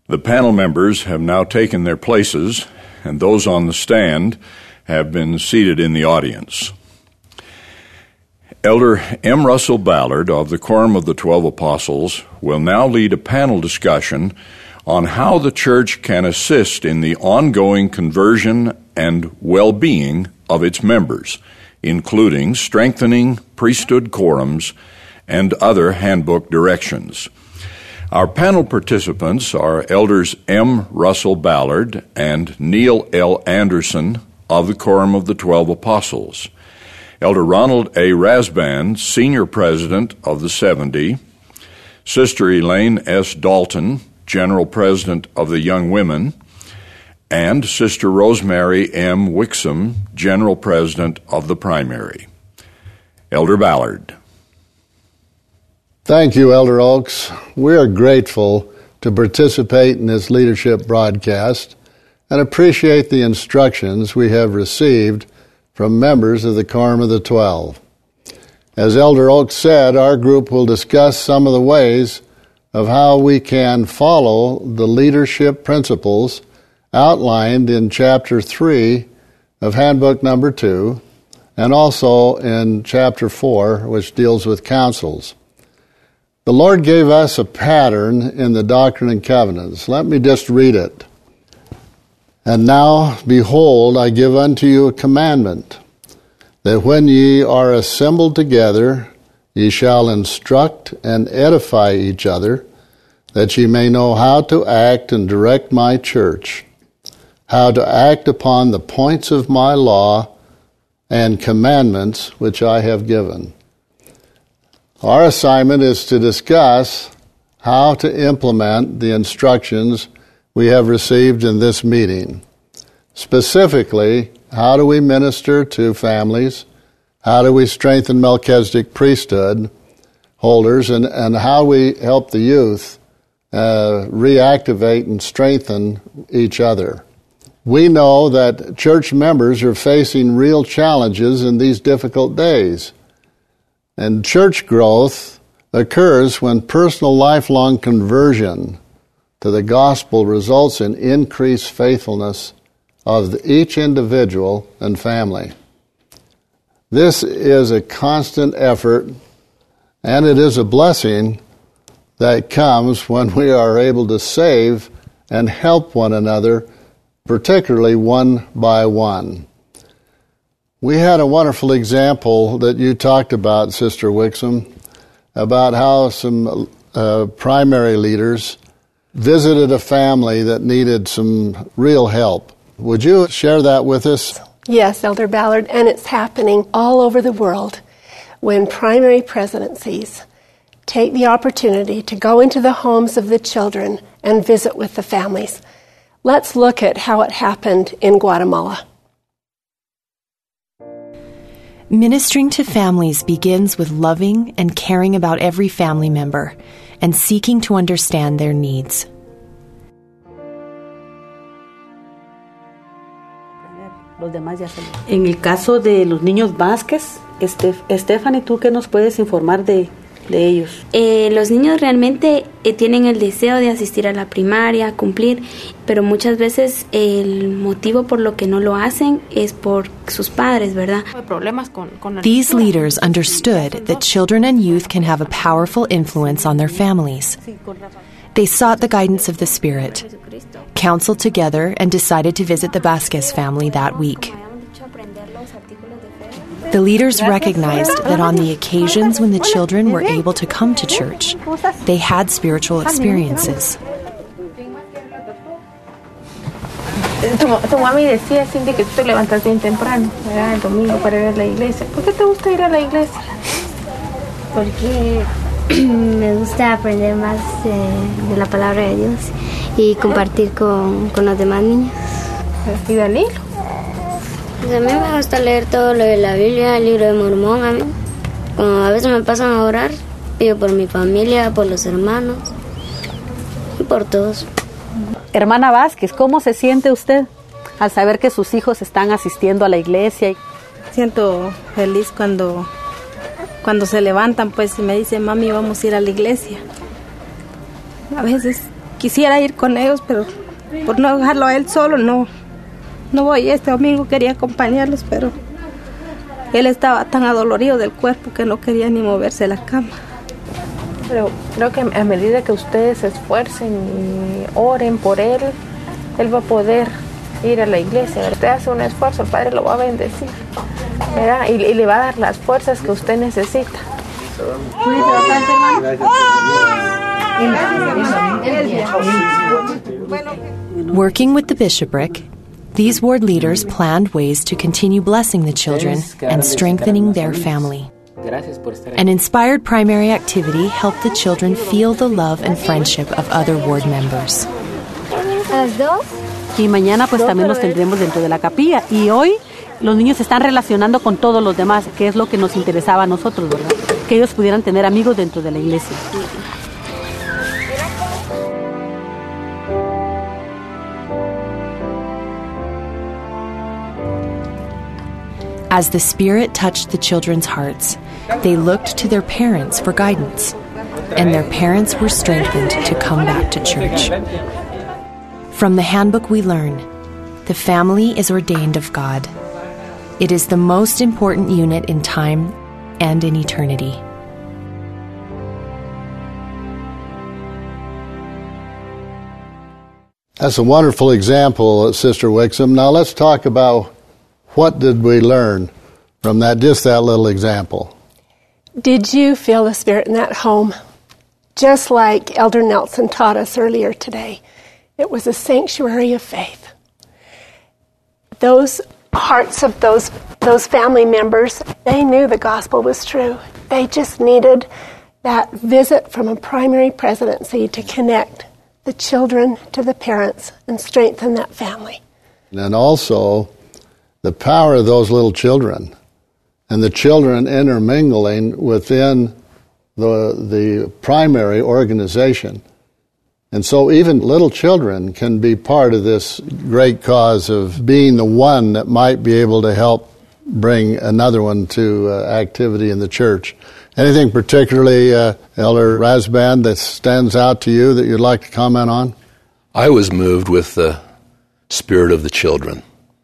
The panel members have now taken their places, and those on the stand have been seated in the audience. Elder M. Russell Ballard of the Quorum of the 12 Apostles will now lead a panel discussion on how the church can assist in the ongoing conversion and well-being of its members, including strengthening priesthood quorums and other handbook directions. Our panel participants are Elders M. Russell Ballard and Neil L. Anderson of the Quorum of the 12 Apostles. Elder Ronald A. Rasband, Senior President of the 70, Sister Elaine S. Dalton, General President of the Young Women, and Sister Rosemary M. Wixom, General President of the Primary. Elder Ballard. Thank you, Elder Oaks. We are grateful to participate in this leadership broadcast and appreciate the instructions we have received from members of the Quorum of the 12. As Elder Oaks said, our group will discuss some of the ways of how we can follow the leadership principles outlined in Chapter 3 of Handbook Number 2, and also in Chapter 4, which deals with councils. The Lord gave us a pattern in the Doctrine and Covenants. Let me just read it. And now, behold, I give unto you a commandment, that when ye are assembled together, ye shall instruct and edify each other, that ye may know how to act and direct my church, how to act upon the points of my law and commandments which I have given. Our assignment is to discuss how to implement the instructions we have received in this meeting. Specifically, how do we minister to families? How do we strengthen Melchizedek priesthood holders? And how we help the youth reactivate and strengthen each other. We know that church members are facing real challenges in these difficult days. And church growth occurs when personal lifelong conversion to the gospel results in increased faithfulness of each individual and family. This is a constant effort, and it is a blessing that comes when we are able to save and help one another, particularly one by one. We had a wonderful example that you talked about, Sister Wixom, about how some primary leaders visited a family that needed some real help. Would you share that with us? Yes, Elder Ballard, and it's happening all over the world when primary presidencies take the opportunity to go into the homes of the children and visit with the families. Let's look at how it happened in Guatemala. Ministering to families begins with loving and caring about every family member and seeking to understand their needs. En el caso de los niños Vázquez, Stephanie, ¿tú qué nos puedes informar de ellos? Los niños realmente tienen el deseo de asistir a la primaria, cumplir, pero muchas veces el motivo por lo que no lo hacen es por sus padres, ¿verdad? These leaders understood that children and youth can have a powerful influence on their families. They sought the guidance of the Spirit, counseled together, and decided to visit the Vázquez family that week. The leaders recognized that on the occasions when the children were able to come to church, they had spiritual experiences. Tu mami decía, Cindy, que tú te levantas bien temprano, ¿verdad? El domingo para ir a la iglesia. ¿Por qué te gusta ir a la iglesia? Porque me gusta aprender más de la palabra de Dios y compartir con los demás niños. ¿Y Danilo? Pues a mí me gusta leer todo lo de la Biblia, el libro de Mormón. A veces me pasan a orar, pido por mi familia, por los hermanos y por todos. Hermana Vázquez, ¿cómo se siente usted al saber que sus hijos están asistiendo a la iglesia? Siento feliz cuando se levantan, pues, y me dicen, mami, vamos a ir a la iglesia. A veces quisiera ir con ellos, pero por no dejarlo a él solo, no voy. Este domingo quería acompañarlos, pero él estaba tan adolorido del cuerpo que no quería ni moverse de la cama. Pero creo que a medida que ustedes se esfuercen y oren por él, él va a poder ir a la iglesia. Usted hace un esfuerzo, el Padre lo va a bendecir, ¿verdad? Y le va a dar las fuerzas que usted necesita. Working with the bishopric, these ward leaders planned ways to continue blessing the children and strengthening their family. An inspired primary activity helped the children feel the love and friendship of other ward members. Y mañana pues también los tendremos dentro de la capilla. Y hoy los niños se están relacionando con todos los demás, que es lo que nos interesaba a nosotros, ¿verdad? Que ellos pudieran tener amigos dentro de la iglesia. As the Spirit touched the children's hearts, they looked to their parents for guidance, and their parents were strengthened to come back to church. From the handbook we learn, the family is ordained of God. It is the most important unit in time and in eternity. That's a wonderful example, Sister Wixom. Now let's talk about what did we learn from that, just that little example. Did you feel the Spirit in that home? Just like Elder Nelson taught us earlier today, it was a sanctuary of faith. Those hearts of those family members, they knew the gospel was true. They just needed that visit from a primary presidency to connect the children to the parents and strengthen that family. And also the power of those little children and the children intermingling within the primary organization. And so even little children can be part of this great cause of being the one that might be able to help bring another one to activity in the church. Anything particularly, Elder Rasband, that stands out to you that you'd like to comment on? I was moved with the spirit of the children.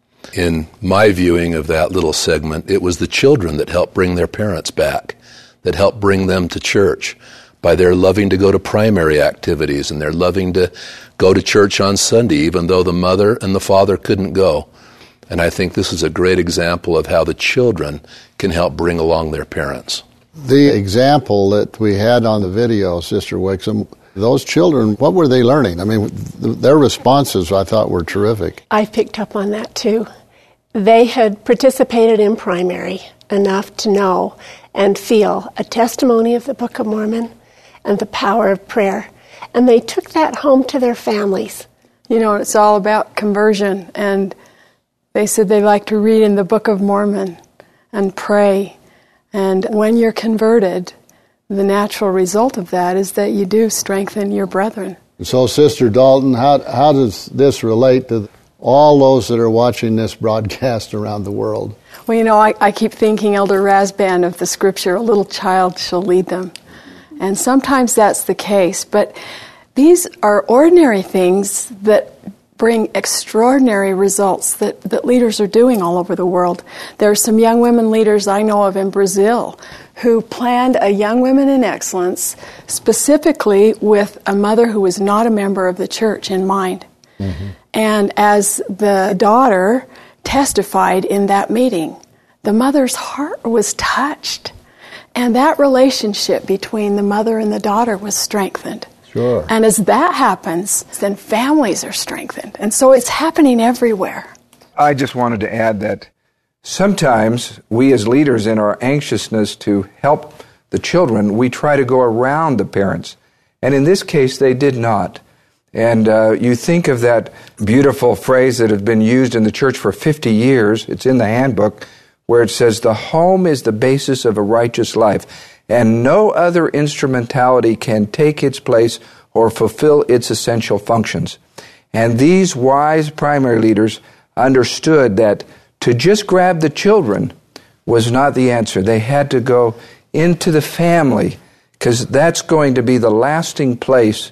In my viewing of that little segment, it was the children that helped bring their parents back, that helped bring them to church by their loving to go to primary activities and their loving to go to church on Sunday, even though the mother and the father couldn't go. And I think this is a great example of how the children can help bring along their parents. The example that we had on the video, Sister Wixom, those children, what were they learning? I mean, their responses, I thought, were terrific. I picked up on that, too. They had participated in primary enough to know and feel a testimony of the Book of Mormon and the power of prayer. And they took that home to their families. You know, it's all about conversion. And they said they like to read in the Book of Mormon and pray. And when you're converted, the natural result of that is that you do strengthen your brethren. So, Sister Dalton, how does this relate to all those that are watching this broadcast around the world? Well, you know, I keep thinking, Elder Rasband, of the scripture, a little child shall lead them. And sometimes that's the case. But these are ordinary things that bring extraordinary results that leaders are doing all over the world. There are some young women leaders I know of in Brazil who planned a Young Women in Excellence specifically with a mother who was not a member of the church in mind. Mm-hmm. And as the daughter testified in that meeting, the mother's heart was touched. And that relationship between the mother and the daughter was strengthened. Sure. And as that happens, then families are strengthened. And so it's happening everywhere. I just wanted to add that sometimes we as leaders, in our anxiousness to help the children, we try to go around the parents. And in this case, they did not. And you think of that beautiful phrase that has been used in the church for 50 years, it's in the handbook, where it says, the home is the basis of a righteous life, and no other instrumentality can take its place or fulfill its essential functions. And these wise primary leaders understood that to just grab the children was not the answer. They had to go into the family, because that's going to be the lasting place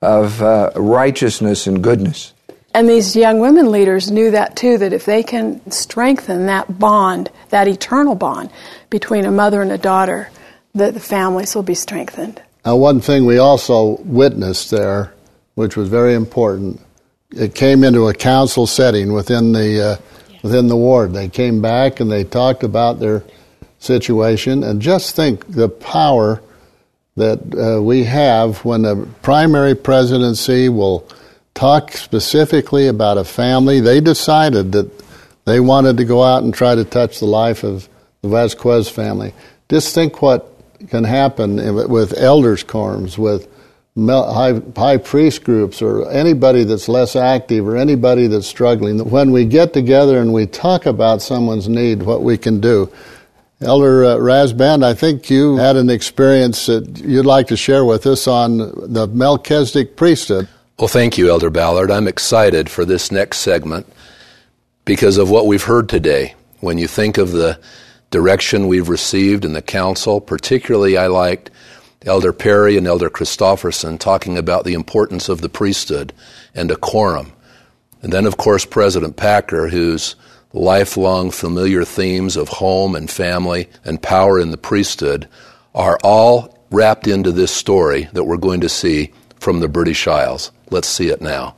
of righteousness and goodness. And these young women leaders knew that too, that if they can strengthen that bond, that eternal bond between a mother and a daughter, that the families will be strengthened. Now, one thing we also witnessed there, which was very important, it came into a council setting within the ward. They came back and they talked about their situation, and just think the power that we have when the primary presidency will talk specifically about a family. They decided that they wanted to go out and try to touch the life of the Vasquez family. Just think what can happen with elders' quorums, with high priest groups, or anybody that's less active or anybody that's struggling. When we get together and we talk about someone's need, what we can do. Elder Rasband, I think you had an experience that you'd like to share with us on the Melchizedek priesthood. Well, thank you, Elder Ballard. I'm excited for this next segment because of what we've heard today. When you think of the direction we've received in the council, particularly I liked Elder Perry and Elder Christofferson talking about the importance of the priesthood and a quorum. And then, of course, President Packer, whose lifelong familiar themes of home and family and power in the priesthood are all wrapped into this story that we're going to see from the British Isles. Let's see it now.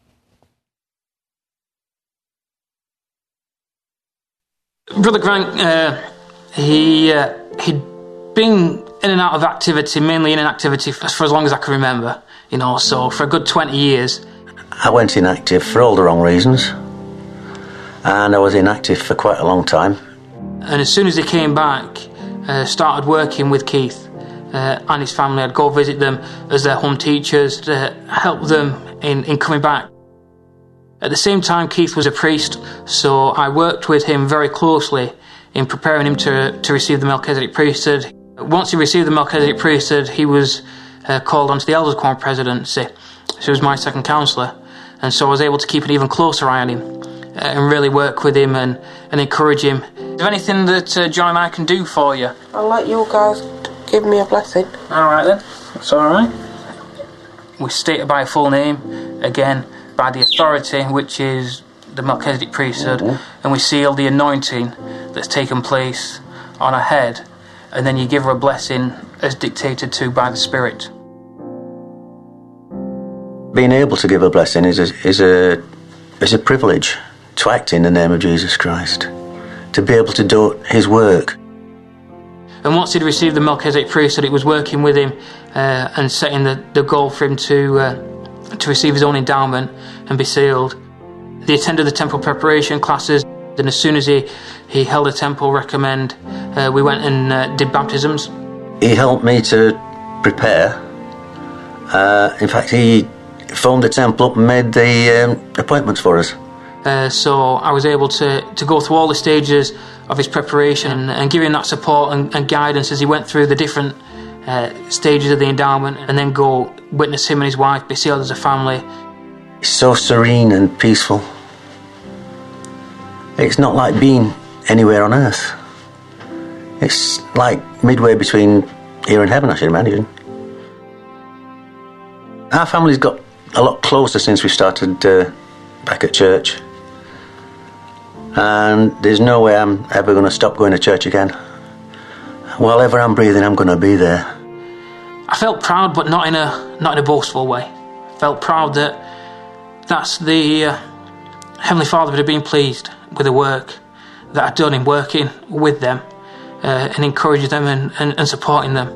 Brother Grant, he'd been in and out of activity, mainly in inactivity for as long as I can remember, so for a good 20 years. I went inactive for all the wrong reasons, and I was inactive for quite a long time. And as soon as he came back, started working with Keith and his family. I'd go visit them as their home teachers to help them in coming back. At the same time, Keith was a priest, so I worked with him very closely in preparing him to receive the Melchizedek priesthood. Once he received the Melchizedek priesthood, he was called onto the Elders Quorum presidency. So he was my second counsellor, and so I was able to keep an even closer eye on him and really work with him and encourage him. Is there anything that John and I can do for you? I'll let you guys give me a blessing. Alright then, that's alright. We state it by a full name, again, by the authority, which is the Melchizedek priesthood, and we seal the anointing that's taken place on her head, and then you give her a blessing as dictated to by the Spirit. Being able to give a blessing is a privilege to act in the name of Jesus Christ, to be able to do His work. And once he'd received the Melchizedek priesthood, it was working with him and setting the goal for him to receive his own endowment and be sealed. He attended the temple preparation classes, and as soon as he held a temple recommend, we went and did baptisms. He helped me to prepare. In fact, he phoned the temple up and made the appointments for us. So I was able to go through all the stages of his preparation and give him that support and guidance as he went through the different stages of the endowment, and then go witness him and his wife be sealed as a family. It's so serene and peaceful. It's not like being anywhere on earth. It's like midway between here and heaven, I should imagine. Our family's got a lot closer since we started back at church. And there's no way I'm ever going to stop going to church again. While ever I'm breathing, I'm going to be there. I felt proud, but not in a boastful way. I felt proud that's the Heavenly Father would have been pleased with the work that I'd done in working with them and encouraging them and supporting them.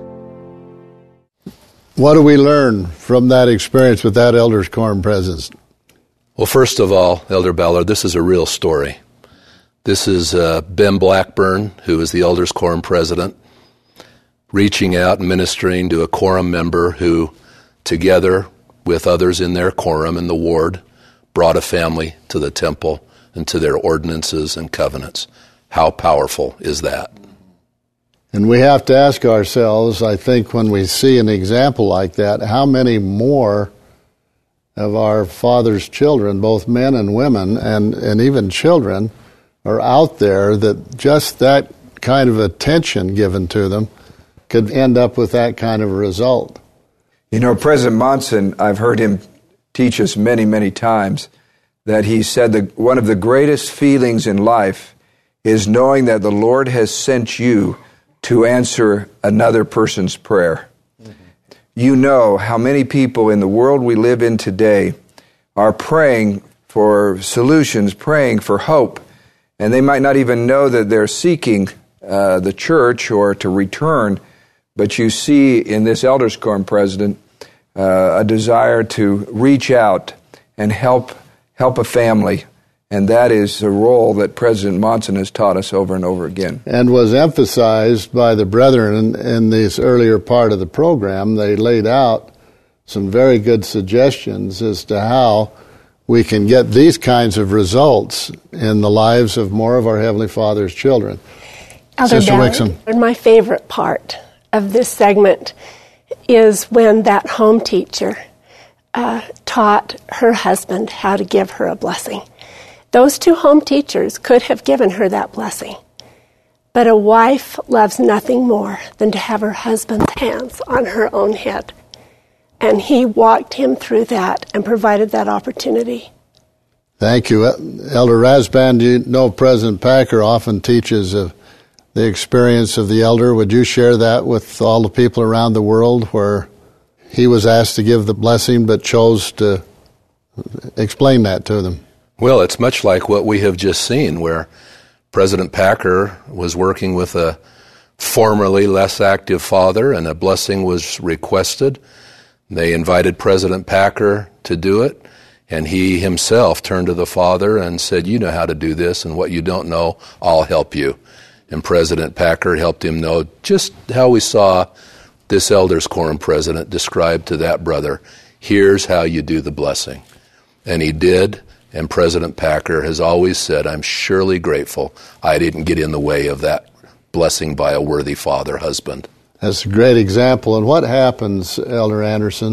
What do we learn from that experience with that Elders Quorum presence? Well, first of all, Elder Ballard, this is a real story. This is Ben Blackburn, who is the Elders Quorum president, reaching out and ministering to a quorum member who, together with others in their quorum in the ward, brought a family to the temple and to their ordinances and covenants. How powerful is that? And we have to ask ourselves, I think, when we see an example like that, how many more of our Father's children, both men and women, and even children, are out there that just that kind of attention given to them could end up with that kind of a result. You know, President Monson, I've heard him teach us many, many times that he said that one of the greatest feelings in life is knowing that the Lord has sent you to answer another person's prayer. Mm-hmm. You know how many people in the world we live in today are praying for solutions, praying for hope, and they might not even know that they're seeking the church or to return, but you see in this Elders Quorum president a desire to reach out and help a family. And that is a role that President Monson has taught us over and over again. And was emphasized by the brethren in this earlier part of the program. They laid out some very good suggestions as to how we can get these kinds of results in the lives of more of our Heavenly Father's children. Elder Sister Wixom. My favorite part of this segment is when that home teacher taught her husband how to give her a blessing. Those two home teachers could have given her that blessing. But a wife loves nothing more than to have her husband's hands on her own head. And he walked him through that and provided that opportunity. Thank you. Elder Rasband, you know President Packer often teaches of the experience of the elder. Would you share that with all the people around the world where he was asked to give the blessing but chose to explain that to them? Well, it's much like what we have just seen, where President Packer was working with a formerly less active father, and a blessing was requested. They invited President Packer to do it, and he himself turned to the father and said, "You know how to do this, and what you don't know, I'll help you." And President Packer helped him know just how we saw this Elders Quorum president describe to that brother, here's how you do the blessing. And he did. And President Packer has always said, I'm surely grateful I didn't get in the way of that blessing by a worthy father, husband. That's a great example. And what happens, Elder Anderson,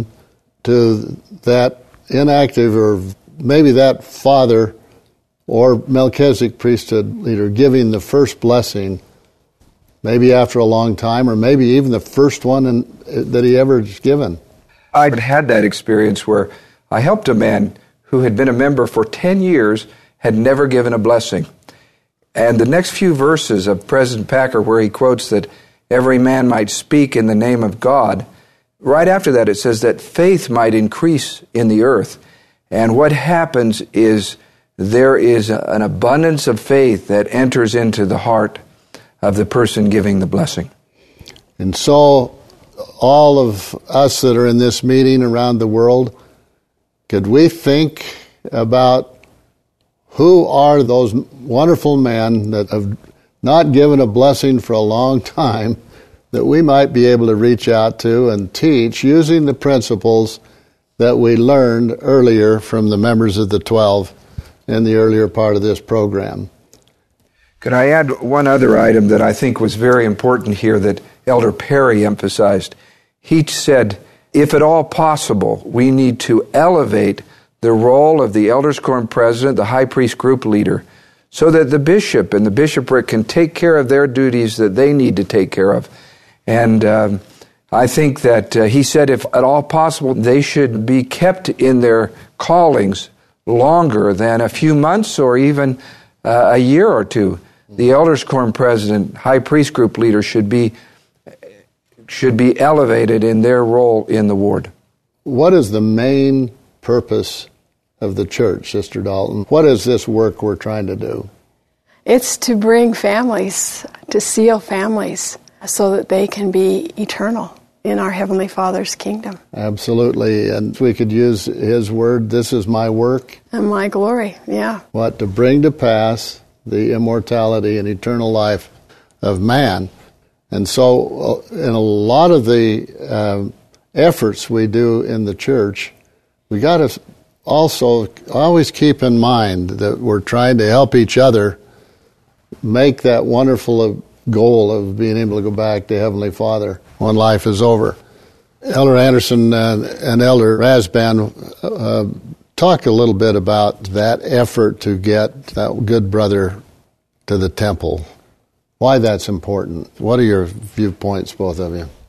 to that inactive or maybe that father or Melchizedek priesthood leader giving the first blessing, maybe after a long time, or maybe even the first one that he ever has given? I had that experience where I helped a man who had been a member for 10 years, had never given a blessing. And the next few verses of President Packer, where he quotes that every man might speak in the name of God, right after that it says that faith might increase in the earth. And what happens is there is an abundance of faith that enters into the heart of the person giving the blessing. And so all of us that are in this meeting around the world, could we think about who are those wonderful men that have not given a blessing for a long time that we might be able to reach out to and teach using the principles that we learned earlier from the members of the 12 in the earlier part of this program? Could I add one other item that I think was very important here that Elder Perry emphasized? He said, if at all possible, we need to elevate the role of the Elders Quorum president, the high priest group leader, so that the bishop and the bishopric can take care of their duties that they need to take care of. And I think that he said if at all possible, they should be kept in their callings longer than a few months or even a year or two. The Elders Quorum president, high priest group leader should be elevated in their role in the ward. What is the main purpose of the church, Sister Dalton? What is this work we're trying to do? It's to bring families, to seal families, so that they can be eternal in our Heavenly Father's kingdom. Absolutely. And we could use his word, this is my work. And my glory, yeah. What? To bring to pass the immortality and eternal life of man. And so in a lot of the efforts we do in the church, we got to also always keep in mind that we're trying to help each other make that wonderful goal of being able to go back to Heavenly Father when life is over. Elder Anderson and Elder Rasband, talk a little bit about that effort to get that good brother to the temple. Why that's important. What are your viewpoints, both of you?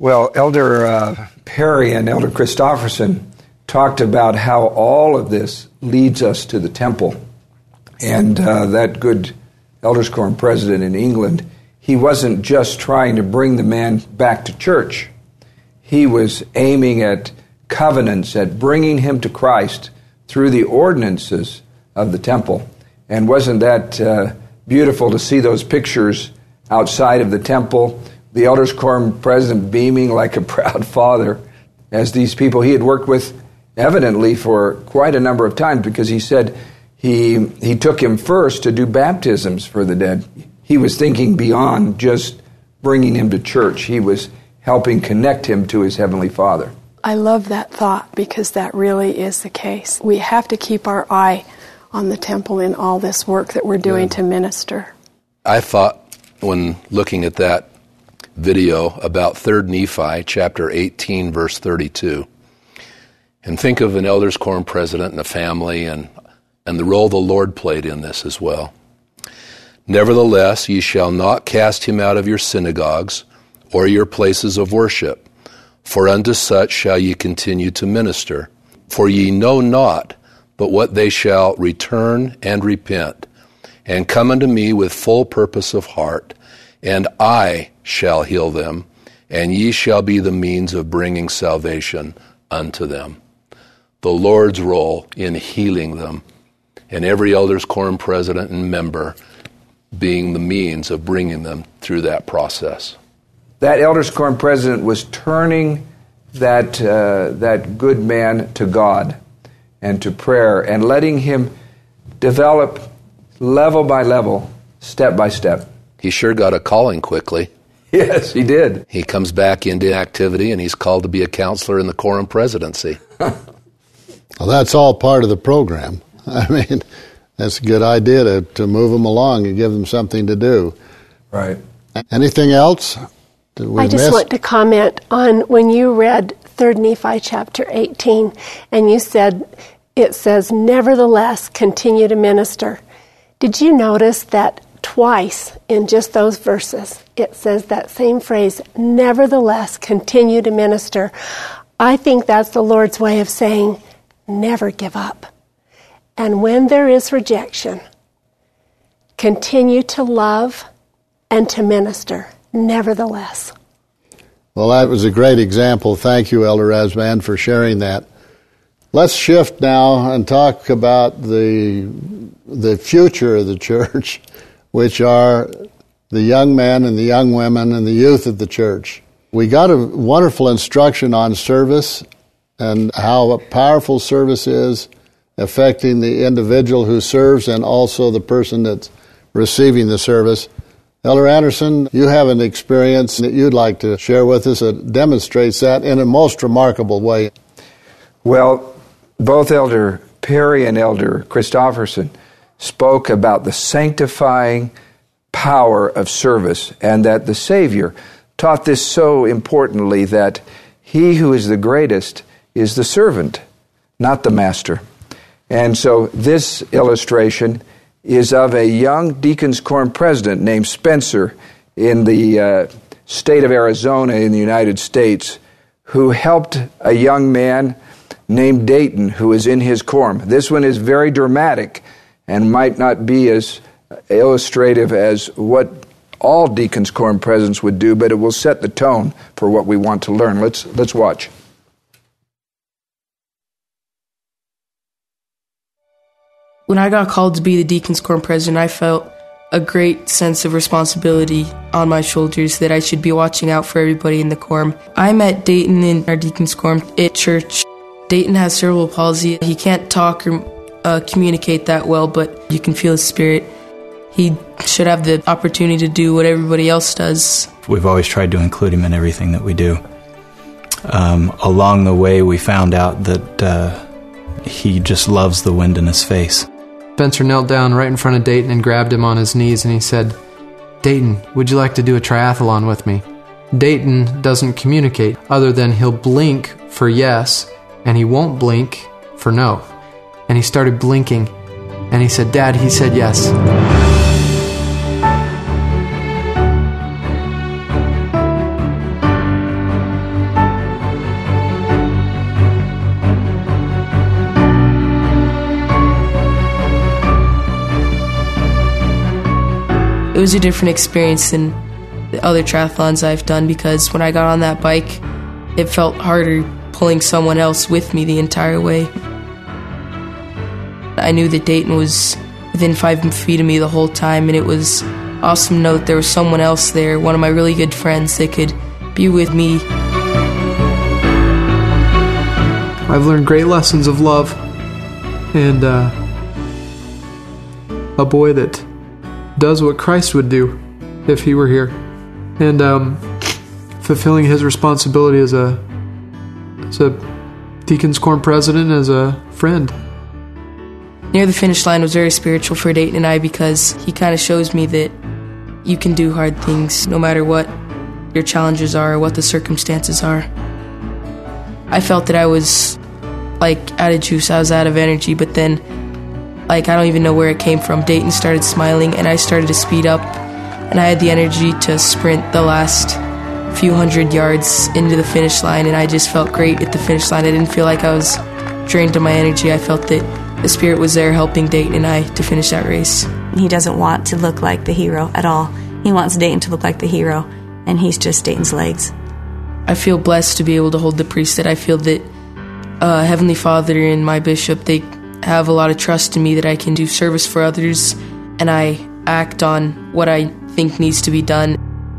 Well, Elder Perry and Elder Christofferson talked about how all of this leads us to the temple. And that good Elders Quorum president in England, he wasn't just trying to bring the man back to church. He was aiming at covenants, at bringing him to Christ through the ordinances of the temple. And wasn't that beautiful to see those pictures outside of the temple? The Elders Quorum president beaming like a proud father as these people he had worked with evidently for quite a number of times, because he said he took him first to do baptisms for the dead. He was thinking beyond just bringing him to church. He was helping connect him to his Heavenly Father. I love that thought, because that really is the case. We have to keep our eye on the temple in all this work that we're doing to minister. I thought, when looking at that video, about 3 Nephi chapter 18, verse 32. And think of an Elders Quorum president and a family and the role the Lord played in this as well. Nevertheless, ye shall not cast him out of your synagogues or your places of worship, for unto such shall ye continue to minister. For ye know not but what they shall return and repent, and come unto me with full purpose of heart, and I shall heal them, and ye shall be the means of bringing salvation unto them. The Lord's role in healing them, and every Elders Quorum president and member being the means of bringing them through that process. That Elders Quorum president was turning that good man to God and to prayer, and letting him develop level by level, step by step. He sure got a calling quickly. Yes, he did. He comes back into activity, and he's called to be a counselor in the Quorum presidency. Well, that's all part of the program. I mean, that's a good idea to move them along and give them something to do. Right. Anything else that we I just want to comment on when you read 3 Nephi chapter 18, and you said, it says, nevertheless, continue to minister. Did you notice that twice in just those verses, it says that same phrase, nevertheless, continue to minister? I think that's the Lord's way of saying, never give up. And when there is rejection, continue to love and to minister, nevertheless. Well, that was a great example. Thank you, Elder Razban, for sharing that. Let's shift now and talk about the future of the church, which are the young men and the young women and the youth of the church. We got a wonderful instruction on service and how powerful service is, affecting the individual who serves and also the person that's receiving the service. Elder Anderson, you have an experience that you'd like to share with us that demonstrates that in a most remarkable way. Well, both Elder Perry and Elder Christofferson spoke about the sanctifying power of service, and that the Savior taught this so importantly, that he who is the greatest is the servant, not the master. And so this illustration is of a young Deacons Quorum president named Spencer in the state of Arizona in the United States, who helped a young man named Dayton who is in his quorum. This one is very dramatic and might not be as illustrative as what all Deacons Quorum presidents would do, but it will set the tone for what we want to learn. Let's watch. When I got called to be the Deacons Quorum president, I felt a great sense of responsibility on my shoulders that I should be watching out for everybody in the quorum. I met Dayton in our Deacons Quorum at church. Dayton has cerebral palsy. He can't talk or communicate that well, but you can feel his spirit. He should have the opportunity to do what everybody else does. We've always tried to include him in everything that we do. Along the way, we found out that he just loves the wind in his face. Spencer knelt down right in front of Dayton and grabbed him on his knees, and he said, "Dayton, would you like to do a triathlon with me?" Dayton doesn't communicate other than he'll blink for yes, and he won't blink for no. And he started blinking, and he said, "Dad," he said yes. was a different experience than the other triathlons I've done, because when I got on that bike, it felt harder pulling someone else with me the entire way. I knew that Dayton was within 5 feet of me the whole time, and it was awesome to know that there was someone else there, one of my really good friends, that could be with me. I've learned great lessons of love, and a boy that does what Christ would do if he were here, and fulfilling his responsibility as a Deacons Quorum president, as a friend. Near the finish line was very spiritual for Dayton and I, because he kind of shows me that you can do hard things no matter what your challenges are or what the circumstances are. I felt that I was out of juice, I was out of energy, but then I don't even know where it came from. Dayton started smiling and I started to speed up, and I had the energy to sprint the last few hundred yards into the finish line, and I just felt great at the finish line. I didn't feel like I was drained of my energy. I felt that the Spirit was there helping Dayton and I to finish that race. He doesn't want to look like the hero at all. He wants Dayton to look like the hero, and he's just Dayton's legs. I feel blessed to be able to hold the priesthood. I feel that Heavenly Father and my bishop, they have a lot of trust in me that I can do service for others, and I act on what I think needs to be done.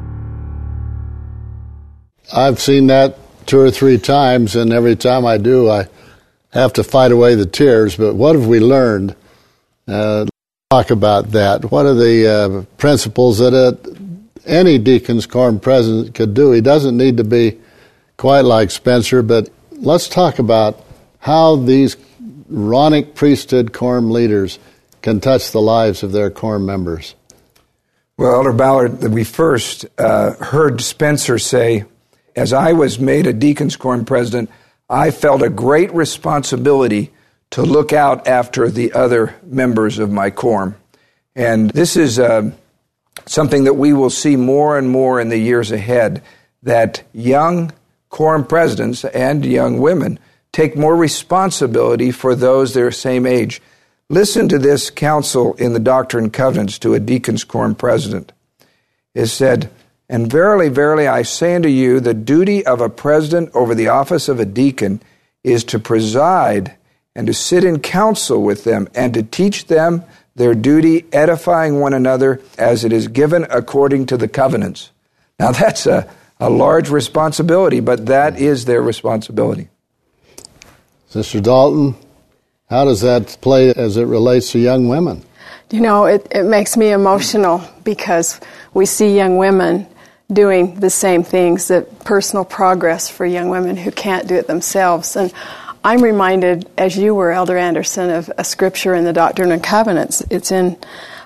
I've seen that 2 or 3 times, and every time I do, I have to fight away the tears. But what have we learned? Talk about that. What are the principles that any Deacons Quorum president could do? He doesn't need to be quite like Spencer, but let's talk about how these Aaronic priesthood quorum leaders can touch the lives of their quorum members. Well, Elder Ballard, we first heard Spencer say, as I was made a Deacons Quorum president, I felt a great responsibility to look out after the other members of my quorum. And this is something that we will see more and more in the years ahead, that young quorum presidents and young women take more responsibility for those their same age. Listen to this counsel in the Doctrine and Covenants to a Deacons Quorum president. It said, "And verily, verily, I say unto you, the duty of a president over the office of a deacon is to preside and to sit in council with them and to teach them their duty, edifying one another as it is given according to the covenants." Now that's a large responsibility, but that is their responsibility. Sister Dalton, how does that play as it relates to young women? You know, it makes me emotional because we see young women doing the same things, that personal progress for young women who can't do it themselves. And I'm reminded, as you were, Elder Anderson, of a scripture in the Doctrine and Covenants. It's in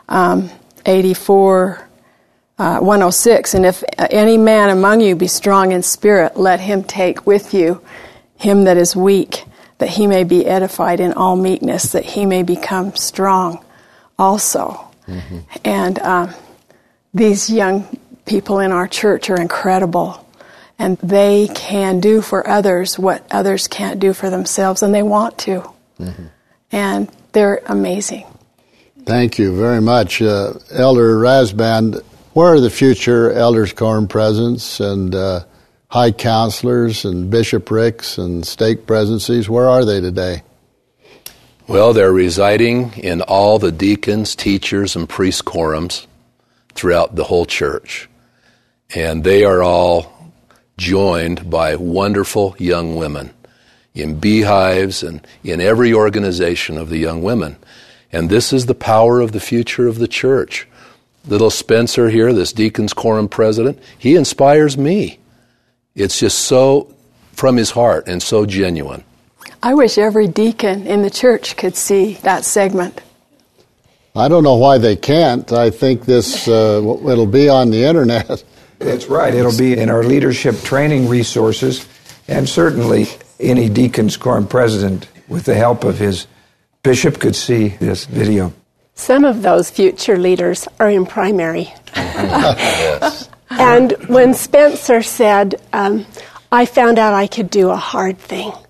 106. "And if any man among you be strong in spirit, let him take with you him that is weak, that he may be edified in all meekness, that he may become strong also." Mm-hmm. And these young people in our church are incredible, and they can do for others what others can't do for themselves, and they want to. Mm-hmm. And they're amazing. Thank you very much. Elder Rasband, where are the future elders quorum presidents and high counselors and bishoprics and stake presidencies? Where are they today? Well, they're residing in all the deacons, teachers, and priest quorums throughout the whole church. And they are all joined by wonderful young women in beehives and in every organization of the young women. And this is the power of the future of the church. Little Spencer here, this Deacons Quorum president, he inspires me. It's just so from his heart and so genuine. I wish every deacon in the church could see that segment. I don't know why they can't. I think this it'll be on the internet. That's right. It'll be in our leadership training resources, and certainly any Deacons Quorum president, with the help of his bishop, could see this video. Some of those future leaders are in primary. Yes. And when Spencer said, I found out I could do a hard thing,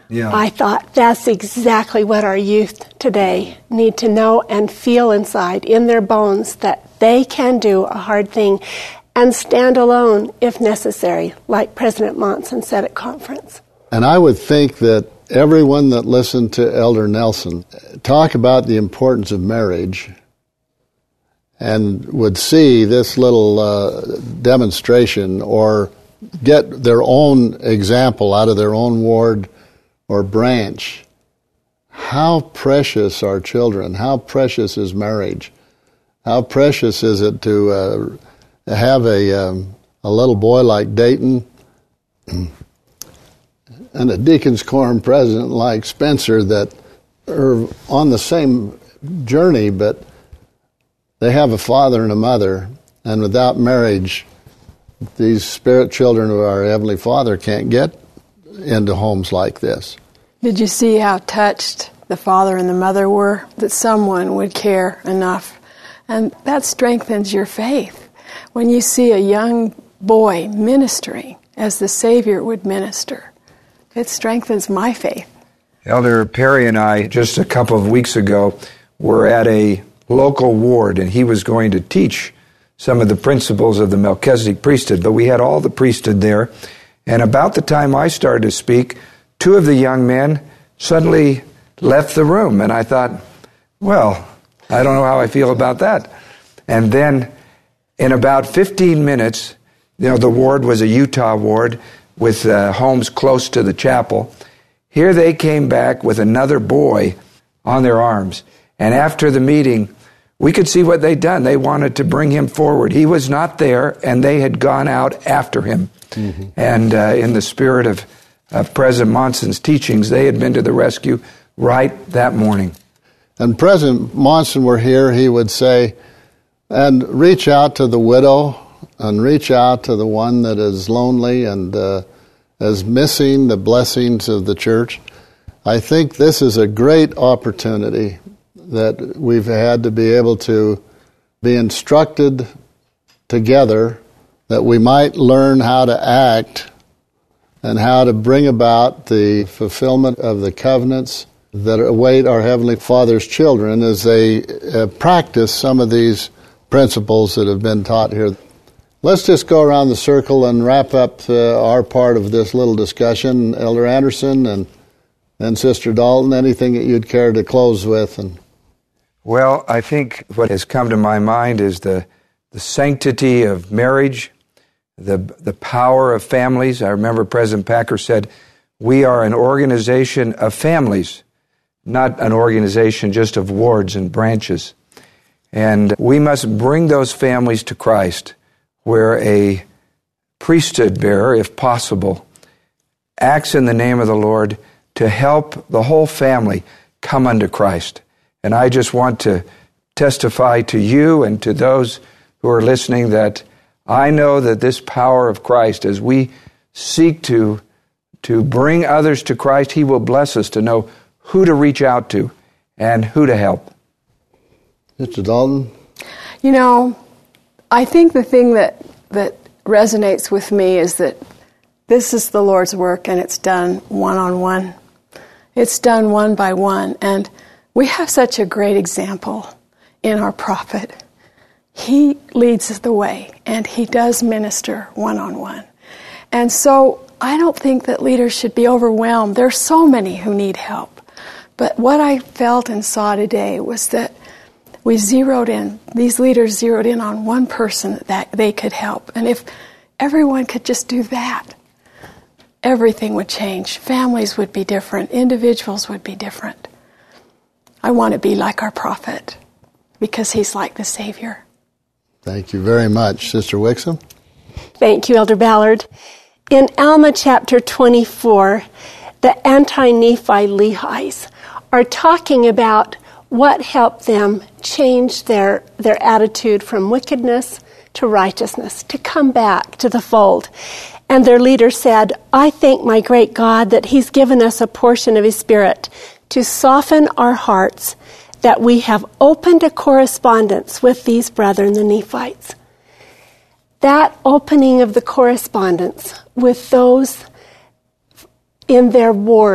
Yeah. I thought that's exactly what our youth today need to know and feel inside in their bones, that they can do a hard thing and stand alone if necessary, like President Monson said at conference. And I would think that everyone that listened to Elder Nelson talk about the importance of marriage and would see this little demonstration or get their own example out of their own ward or branch. How precious are children? How precious is marriage? How precious is it to have a little boy like Dayton and a Deacons Quorum president like Spencer that are on the same journey, but they have a father and a mother, and without marriage, these spirit children of our Heavenly Father can't get into homes like this. Did you see how touched the father and the mother were that someone would care enough? And that strengthens your faith. When you see a young boy ministering as the Savior would minister, it strengthens my faith. Elder Perry and I, just a couple of weeks ago, were at a local ward, and he was going to teach some of the principles of the Melchizedek priesthood, but we had all the priesthood there. And about the time I started to speak, two of the young men suddenly left the room, and I thought, well, I don't know how I feel about that. And then in about 15 minutes, the ward was a Utah ward with homes close to the chapel. Here they came back with another boy on their arms. And after the meeting, we could see what they'd done. They wanted to bring him forward. He was not there, and they had gone out after him. Mm-hmm. And in the spirit of President Monson's teachings, they had been to the rescue right that morning. And President Monson were here, he would say, and reach out to the widow, and reach out to the one that is lonely and is missing the blessings of the church. I think this is a great opportunity that we've had to be able to be instructed together, that we might learn how to act and how to bring about the fulfillment of the covenants that await our Heavenly Father's children as they practice some of these principles that have been taught here. Let's just go around the circle and wrap up our part of this little discussion. Elder Anderson and Sister Dalton, anything that you'd care to close with? Well, I think what has come to my mind is the sanctity of marriage, the power of families. I remember President Packer said, we are an organization of families, not an organization just of wards and branches. And we must bring those families to Christ, where a priesthood bearer, if possible, acts in the name of the Lord to help the whole family come unto Christ. And I just want to testify to you and to those who are listening that I know that this power of Christ, as we seek to bring others to Christ, He will bless us to know who to reach out to and who to help. Mr. Dalton? I think the thing that resonates with me is that this is the Lord's work, and it's done one-on-one. It's done one by one, and we have such a great example in our prophet. He leads the way, and he does minister one-on-one. And so I don't think that leaders should be overwhelmed. There are so many who need help. But what I felt and saw today was that these leaders zeroed in on one person that they could help. And if everyone could just do that, everything would change. Families would be different. Individuals would be different. I want to be like our prophet because he's like the Savior. Thank you very much. Sister Wixom? Thank you, Elder Ballard. In Alma chapter 24, the anti-Nephi Lehis are talking about what helped them change their attitude from wickedness to righteousness, to come back to the fold. And their leader said, I thank my great God that he's given us a portion of his Spirit to soften our hearts, that we have opened a correspondence with these brethren, the Nephites. That opening of the correspondence with those in their ward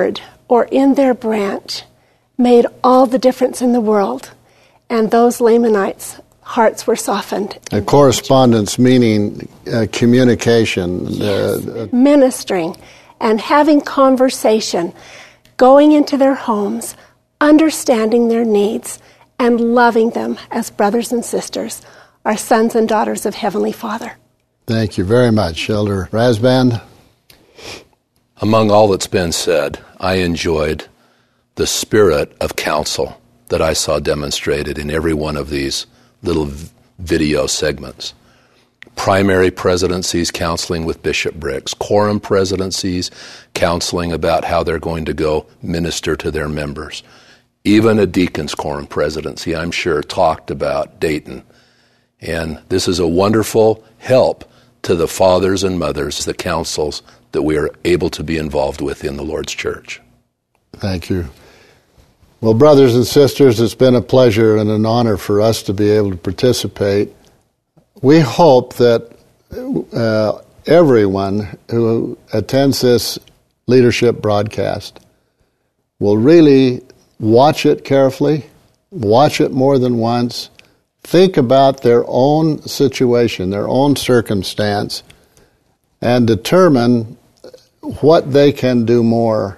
or in their branch made all the difference in the world. And those Lamanites' hearts were softened. A correspondence meaning communication. Ministering and having conversation, going into their homes, understanding their needs, and loving them as brothers and sisters, our sons and daughters of Heavenly Father. Thank you very much, Elder Rasband. Among all that's been said, I enjoyed the spirit of counsel that I saw demonstrated in every one of these little video segments. Primary presidencies counseling with bishoprics, quorum presidencies counseling about how they're going to go minister to their members. Even a deacon's quorum presidency, I'm sure, talked about Dayton. And this is a wonderful help to the fathers and mothers, the councils that we are able to be involved with in the Lord's church. Thank you. Well, brothers and sisters, it's been a pleasure and an honor for us to be able to participate. We hope that everyone who attends this leadership broadcast will really watch it carefully, watch it more than once, think about their own situation, their own circumstance, and determine what they can do more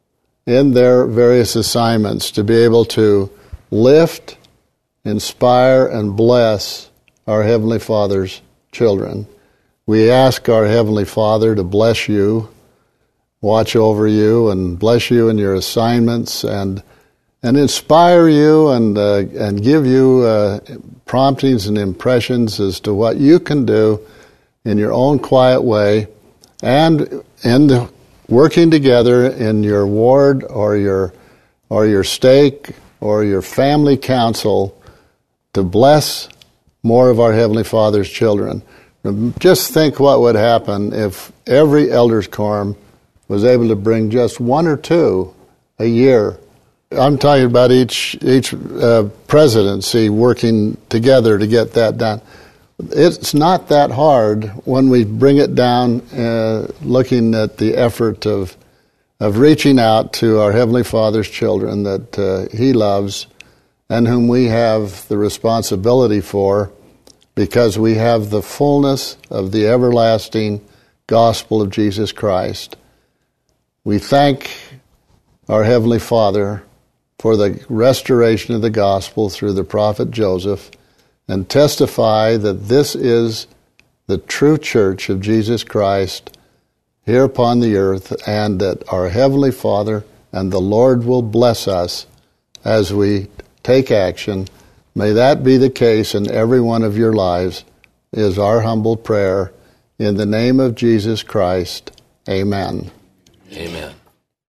in their various assignments to be able to lift, inspire, and bless our Heavenly Father's children. We ask our Heavenly Father to bless you, watch over you, and bless you in your assignments, and inspire you and give you promptings and impressions as to what you can do in your own quiet way, and in the working together in your ward or your stake or your family council to bless more of our Heavenly Father's children. Just think what would happen if every elders' quorum was able to bring just one or two a year. I'm talking about each presidency working together to get that done. It's not that hard when we bring it down, looking at the effort of reaching out to our Heavenly Father's children that He loves and whom we have the responsibility for, because we have the fullness of the everlasting gospel of Jesus Christ. We thank our Heavenly Father for the restoration of the gospel through the prophet Joseph, and testify that this is the true church of Jesus Christ here upon the earth, and that our Heavenly Father and the Lord will bless us as we take action. May that be the case in every one of your lives, is our humble prayer. In the name of Jesus Christ, amen. Amen.